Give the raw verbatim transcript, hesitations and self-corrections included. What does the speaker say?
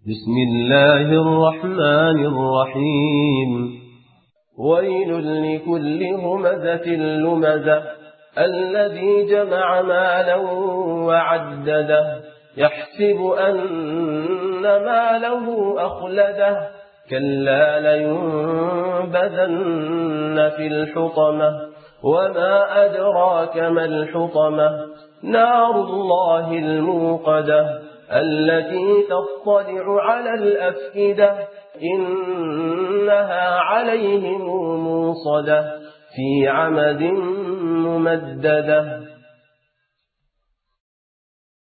بسم الله الرحمن الرحيم ويل لكل همزة لمزة الذي جمع مالا وعدده يحسب أن ماله أخلده كلا لينبذن في الحطمة وما أدراك ما الحطمة نار الله الموقدة التي تطلع على الأفئدة إنها عليهم موصدة في عمد ممددة.